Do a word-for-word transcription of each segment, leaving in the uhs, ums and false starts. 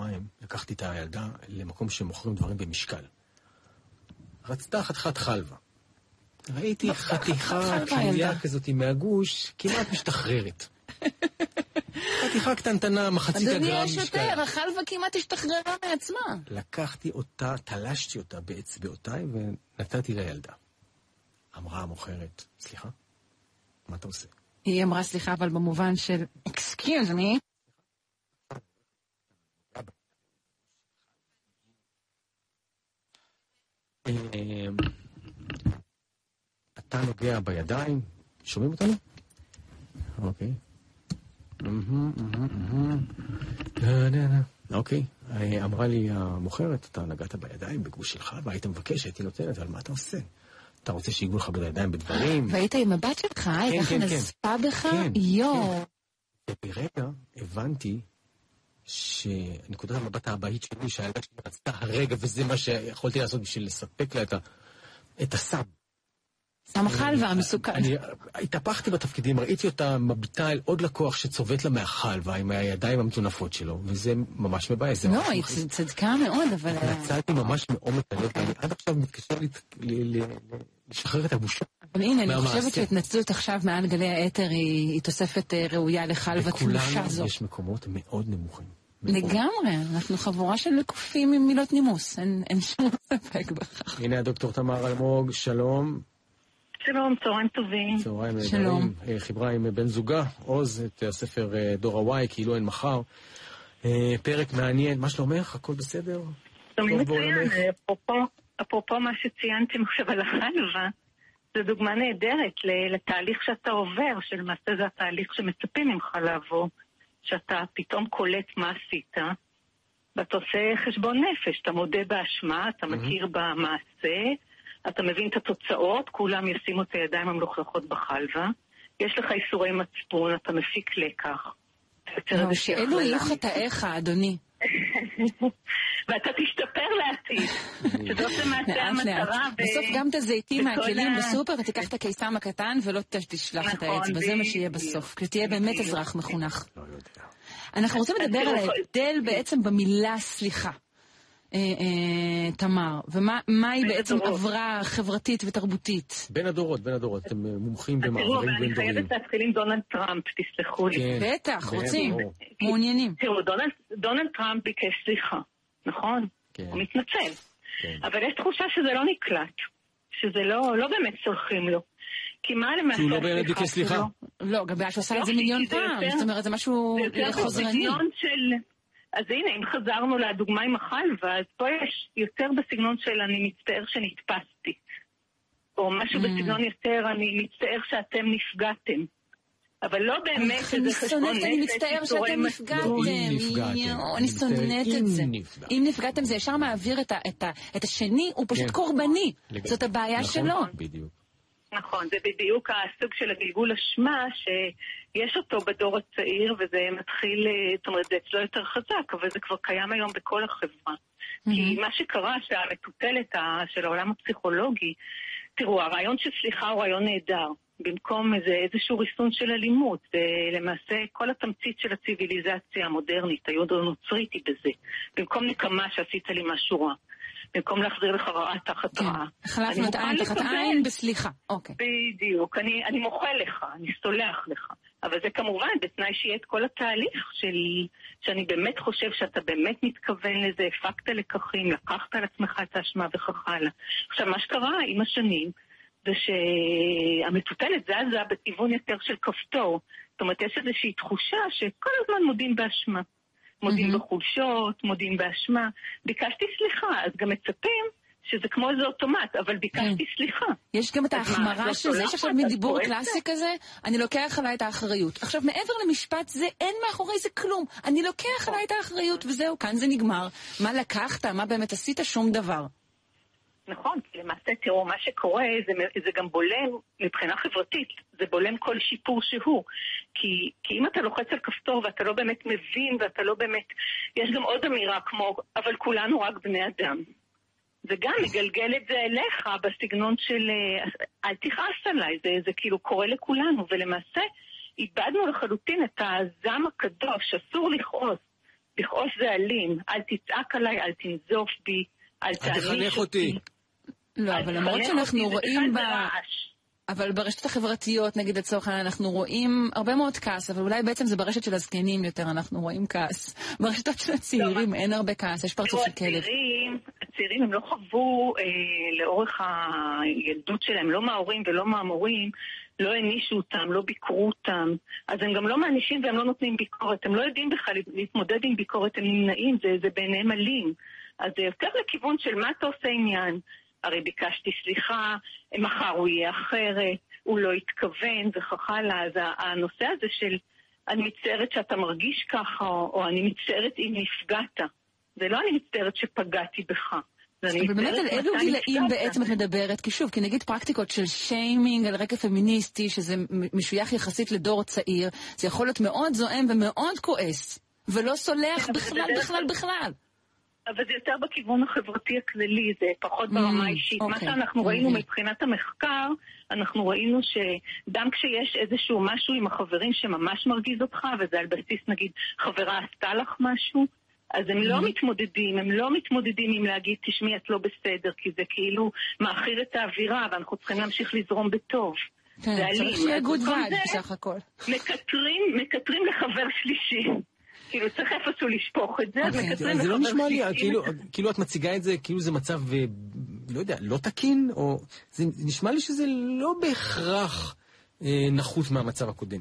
יומיים לקחתי את הילדה למקום שמוכרים דברים במשקל. רצתה חתיכת חלבה. ראיתי חתיכה קלייה כזאת מהגוש, כמעט משתחררת. חתיכה קטנטנה, מחצית הגרם משקל. אדוני השוטר, החלבה כמעט השתחררה מעצמה. לקחתי אותה, תלשתי אותה באצבעותיי ונתתי לילדה. אמרה המוכרת, סליחה? מה אתה עושה? היא אמרה סליחה, אבל במובן של excuse me. אתה נוגע בידיים, שומעים אותנו? אוקיי. אוקיי, אמרה לי המוכרת, אתה נגעת בידיים בגוש שלך, והיית מבקש, הייתי נותנת, אבל מה אתה עושה? אתה רוצה שיגעו לך בידיים בדברים? והיית עם מבט שלך, הייתה נספה בך? יו. וברגע הבנתי שנקודת המבט הבאית שלי, שהילדה שלי רצתה הרגע, וזה מה שיכולתי לעשות בשביל לספק לה את הסם. סם החלבה המסוכן. אני התהפכתי בתפקידים, ראיתי אותה מביטה על עוד לקוח שצובט לה מהחלבה עם הידיים המטונפות שלו, וזה ממש מבאס. לא, היא צדקה מאוד, אבל... נצאתי ממש מעומק הלב, ואני עד עכשיו מתקשר לשחרר את הבושה. אבל הנה, אני חושבת שהתנצלות עכשיו מעל גלי האתר היא תוספת ראויה לחלבה תמושה זו. בכולנו יש מקומות מאוד נמוכים. לגמרי, אנחנו חבורה של לקופים עם מילות נימוס, אין שום ספק בכך. הנה הדוקטור תמר אלמוג, שלום. שלום, צהריים טובים. צהריים נהדרים. חיברה עם בן זוגה, עוז, את הספר דור הוואי, כאילו אין מחר. פרק מעניין, מה שלומך? הכל בסדר? תמיד מצוין, אפרופו מה שציינתם עכשיו על החלבה, זו דוגמה נהדרת לתהליך שאתה עובר, שלמעשה זה התהליך שמצפים ממך לעבור, שאתה פתאום קולט מה עשית, ואתה עושה חשבון נפש, אתה מודה באשמה, אתה מכיר במעשה, אתה מבין את התוצאות, כולם ישימו את הידיים המלוכלכות בחלבה, יש לך איסורי מצפון, אתה מפיק לקח. שאלו יהיו חטאיך, אדוני. ואתה תשתפר לעתיד, שזאת למעשה המטרה. בסוף גם את הזיתים מהכלים בסופר, ותיקח את הקיסם הקטן ולא תשלח את האצבע, זה מה שיהיה בסוף, כי תהיה באמת אזרח מחונך. אנחנו רוצים לדבר על ההבדל בעצם במילה סליחה. תמר, ומה היא בעצם עברה חברתית ותרבותית? בין הדורות, בין הדורות, אתם מומחים במעברים בין דורים. אני חייבת להתחיל עם דונלד טראמפ, תסלחו לי. בטח, רוצים, מעוניינים. תראו, דונלד טראמפ ביקש סליחה, נכון? הוא מתנצל. אבל יש תחושה שזה לא נקלט, שזה לא באמת סולחים לו. כי מה למעשה... שהוא לא באמת ביקש סליחה. לא, גם שהוא עשה את זה מיליון פעם, זאת אומרת, זה משהו חוזרני. אז הנה, אם חזרנו לדוגמה עם החלבה, אז פה יש יותר בסגנון של אני מצטער שנתפסתי. או משהו mm. בסגנון יותר, אני מצטער שאתם נפגעתם. אבל לא באמת שזה חשבון נפש. אני מצטער שאתם נפגעתם. אני שונאת את זה. אם נפגעתם זה ישר מעביר את השני, הוא פשוט קורבני. זאת הבעיה שלו. בדיוק. נכון, זה בדיוק הסוג של הגלגול אשמה שיש אותו בדור הצעיר, וזה מתחיל, זאת אומרת, זה אצלו יותר חזק, אבל זה כבר קיים היום בכל החברה. Mm-hmm. כי מה שקרה שהמטוטלת של העולם הפסיכולוגי, תראו, הרעיון של סליחה הוא רעיון נהדר. במקום איזה, איזשהו ריסון של אלימות, ולמעשה כל התמצית של הציביליזציה המודרנית, היהודית הנוצרית היא בזה. במקום נקמה שעשית לי משהו רע. במקום להחזיר לך רעה תחת רעה. החלפנו את עין תחת עין בסליחה. אוקיי. בדיוק. אני, אני מוחה לך, אני סולח לך. אבל זה כמובן בתנאי שיהיה את כל התהליך של, שאני באמת חושב שאתה באמת מתכוון לזה, הפקת לקחים, לקחת על עצמך את האשמה וכך הלאה. עכשיו, מה שקרה עם השנים, זה שהמטוטלת זזה בכיוון יותר של כפתור. זאת אומרת, יש איזושהי תחושה שכל הזמן מודים באשמה. מודים mm-hmm. בחולשות, מודים באשמה. ביקשתי סליחה, אז גם מצפים שזה כמו איזה אוטומט, אבל ביקשתי mm. סליחה. יש גם את ההחמרה של זה, יש עכשיו מדיבור קלאסי כזה, אני לוקח עליי את האחריות. עכשיו, מעבר למשפט זה, אין מאחורי זה כלום. אני לוקח עליי את האחריות, וזהו, כאן זה נגמר. מה לקחת? מה באמת עשית? שום דבר. נכון, כי למעשה תראו, מה שקורה זה, זה גם בולם מבחינה חברתית, זה בולם כל שיפור שהוא, כי, כי אם אתה לוחץ על כפתור ואתה לא באמת מבין ואתה לא באמת, יש גם עוד אמירה כמו, אבל כולנו רק בני אדם. וגם מגלגל את זה אליך בסגנון של, אל תכעס עליי, זה, זה כאילו קורה לכולנו, ולמעשה איבדנו לחלוטין את הזעם הקדוש, אסור לכעוס. לכעוס זה אלים, אל תצעק עליי, אל תנזוף בי, אל תעניש אותי. לא, אבל למרות שאנחנו רואים ב... אבל ברשתות החברתיות, נגיד לצורך העניין, אנחנו רואים הרבה מאוד כעס, אבל אולי בעצם זה ברשת של הזקנים יותר, אנחנו רואים כעס. ברשתות של הצעירים אין הרבה כעס, יש פרצוף של כלב. הצעירים הם לא חוו לאורך הילדות שלהם, לא מההורים ולא מהמורים, לא הנישו אותם, לא ביקרו אותם, אז הם גם לא מענישים והם לא נותנים ביקורת, הם לא יודעים בכלל להתמודד עם ביקורת, הם נמנעים, זה, זה בעיניהם אלים. אז זה יותר לכיוון של מה אתה עושה עניין, הרי ביקשתי סליחה, מחר הוא יהיה אחרת, הוא לא התכוון וכך הלאה, אז הנושא הזה של אני מצטערת שאתה מרגיש ככה, או אני מצטערת אם נפגעת, זה לא אני מצטערת שפגעתי בך. אבל באמת על אילו גילאים בעצם את מדברת? כי שוב, כי נגיד פרקטיקות של שיימינג על רקע פמיניסטי, שזה משוייך יחסית לדור צעיר, זה יכול להיות מאוד זועם ומאוד כועס, ולא סולח בכלל, בכלל, בכלל. אבל זה יותר בכיוון החברתי הכללי, זה פחות ברמה אישית. מה שאנחנו ראינו מבחינת המחקר, אנחנו ראינו שגם כשיש איזשהו משהו עם החברים שממש מרגיז אותך, וזה על בסיס נגיד חברה עשתה לך משהו, אז הם לא מתמודדים, הם לא מתמודדים עם להגיד, תשמעי, את לא בסדר, כי זה כאילו מאחיר את האווירה, ואנחנו צריכים להמשיך לזרום בטוב. כן, צריך שיהיה גוד וייב בסך הכל. מקטרים, מקטרים לחבר שלישי. כאילו צריך איפשהו לשפוך את זה, אז מקטרים לחבר שלישי. זה לא נשמע לי, כאילו את מציגה את זה, כאילו זה מצב, לא יודע, לא תקין, או זה נשמע לי שזה לא בהכרח נחות מהמצב הקודם.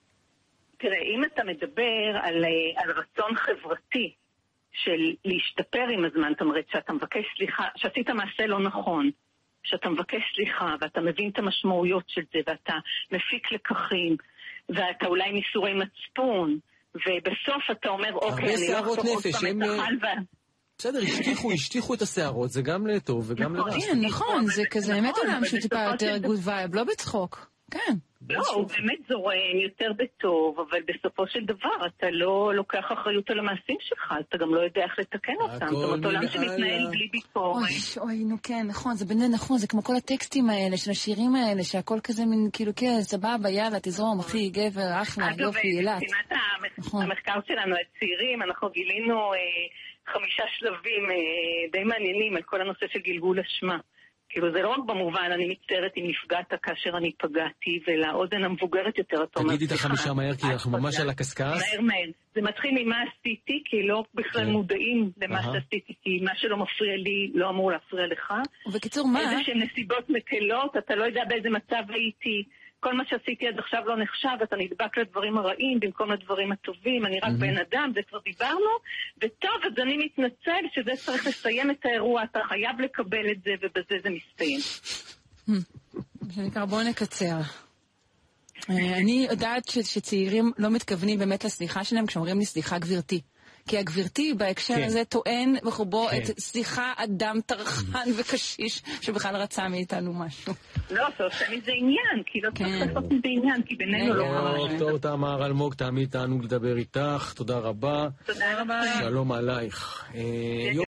תראה, אם אתה מדבר על, על רצון חברתי של להשתפר עם הזמן, זאת אומרת שאתה מבקש סליחה, שעשית מעשה לא נכון, שאתה מבקש סליחה ואתה מבין את המשמעויות של זה ואתה מפיק לקחים ואתה אולי ניסורי מצפון ובסוף אתה אומר אוקיי, אני לא אחתוך עוד פעם את החלבה. בסדר, השטיחו, השטיחו את השערות, זה גם לטוב וגם לרע. כן, נכון, זה כזה באמת עולם שהוא טיפה יותר גוד וייב, לא בצחוק. כן. לא, הוא באמת זורם יותר בטוב, אבל בסופו של דבר אתה לא לוקח אחריות על המעשים שלך, אתה גם לא יודע איך לתקן אותם. זאת אומרת, עולם שמתנהל בלי ביקורת. אוי, אוי, נו כן, נכון, זה באמת נכון, זה כמו כל הטקסטים האלה, של השירים האלה, שהכל כזה מין, כאילו, כן, סבבה, יאללה, תזרום, אחי, גבר, אחלה, יופי, ילת. אגב, מבחינת המחקר שלנו, הצעירים, אנחנו גילינו חמישה שלבים די מעניינים על כל הנושא של גלגול אשמה. כאילו זה לא רק במובן, אני מצטערת אם נפגעת כאשר אני פגעתי, ולאוזן המבוגרת יותר, אתה אומר, תגידי את החמישה מהר, כי אנחנו ממש על הקסקס. מהר מהר. זה מתחיל ממה עשיתי, כי לא בכלל מודעים למה שעשיתי, כי מה שלא מפריע לי לא אמור להפריע לך. ובקיצור, מה? איזה שהן נסיבות מקלות, אתה לא יודע באיזה מצב הייתי. כל מה שעשיתי עד עכשיו לא נחשב, אתה נדבק לדברים הרעים במקום לדברים הטובים, אני רק בן אדם, זה כבר דיברנו, וטוב, אז אני מתנצל שזה צריך לסיים את האירוע, אתה חייב לקבל את זה, ובזה זה מסתיים. שנקרא, בואו נקצר. אני יודעת שצעירים לא מתכוונים באמת לסליחה שלהם כשאומרים לי סליחה גברתי. כי הגברתי בהקשר הזה טוען בחובו את סליחה אדם טרחן וקשיש שבכלל רצה מאיתנו משהו. לא, זה עושה מזה עניין, כי לא צריך לעשות מזה עניין, כי בינינו לא קרה. דוקטור תמר אלמוג, תמיד תענוג לדבר איתך, תודה רבה. תודה רבה. שלום עלייך.